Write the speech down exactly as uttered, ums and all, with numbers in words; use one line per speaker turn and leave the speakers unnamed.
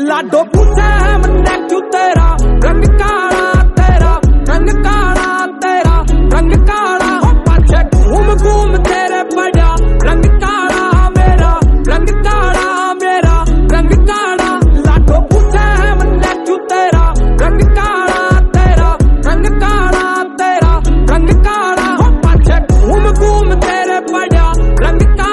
लाडो पूछे है मन्ने क्यों तेरा रंग काला, तेरा रंग काला, तेरा रंग काला। हो पाछे घूम घूम तेरे पड़ा रंग काला मेरा, रंग काला मेरा, रंग काला। लाडो पूछे है मन्ने क्यों तेरा रंग काला, तेरा रंग काला, तेरा रंग काला। हो पाछे घूम घूम तेरे पड़ा रंग काला।